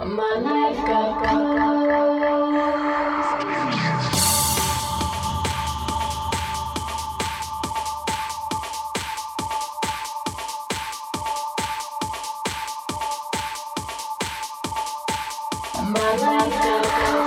My life got cold. My life got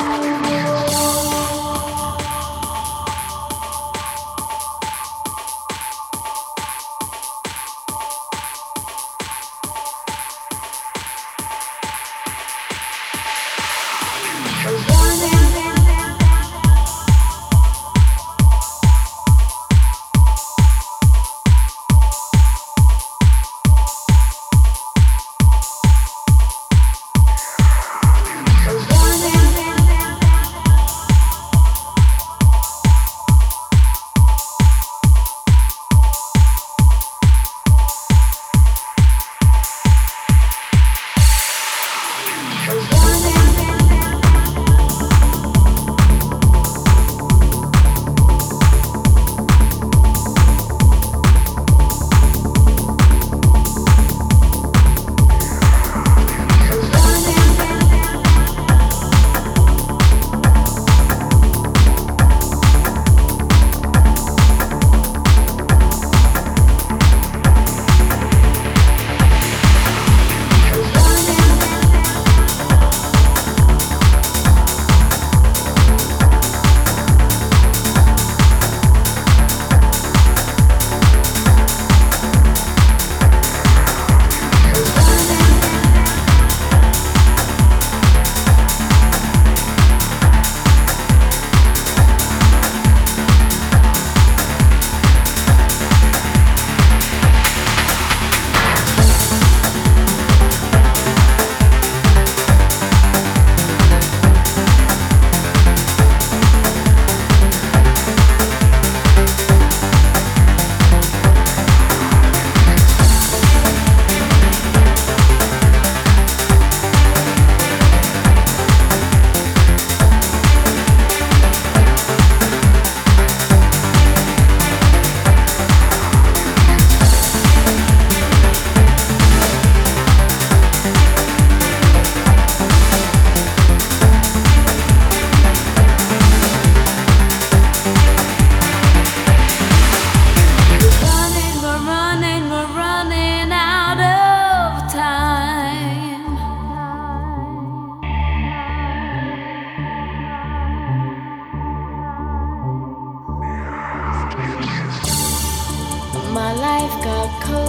My life got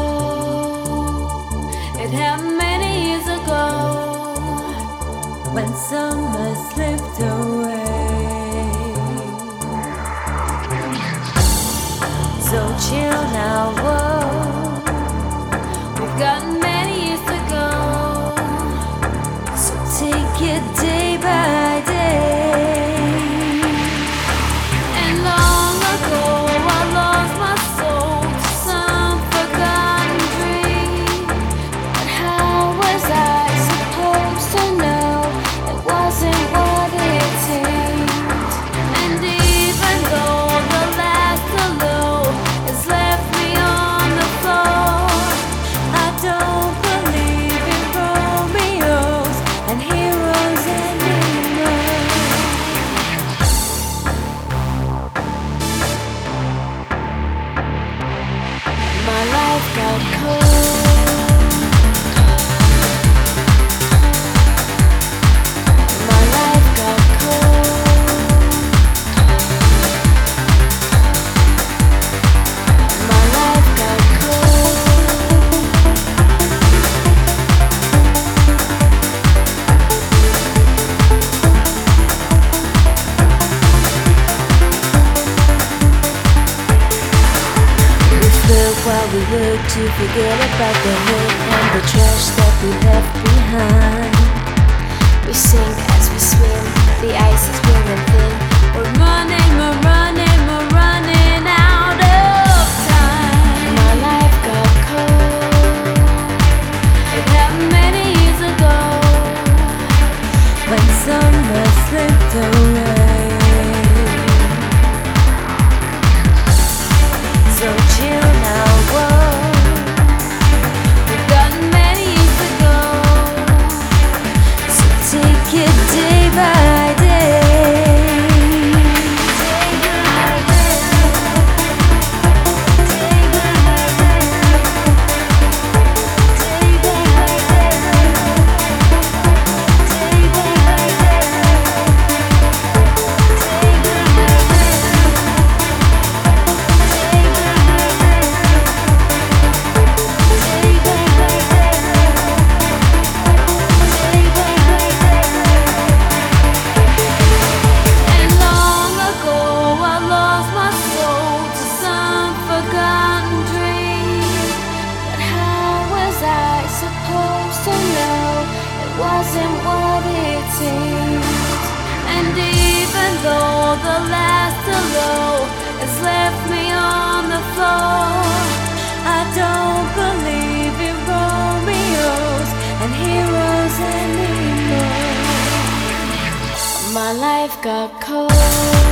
cold. It happened many years ago when summer slipped away. So chill now, whoa. We've got many years to go. So take it day by day. And long ago I lost my soul to some forgotten dream. But how was I supposed to know it wasn't what it seemed? And even though the last hello has left me on the floor, I don't believe in Romeos and heroes anymore. My life got cold. My life got cold. My life got cold. We live while we work to forget about the hurt and the trash that we left behind. We sink as we swim, the ice is wearing thin. We're running, we're running, we're running out of time. My life got cold. It happened many years ago when summer slipped away. So chill now, whoa. We've got many years to go. what it seems. And even though the last hello has left me on the floor, I don't believe in Romeos and heroes anymore. My life got cold.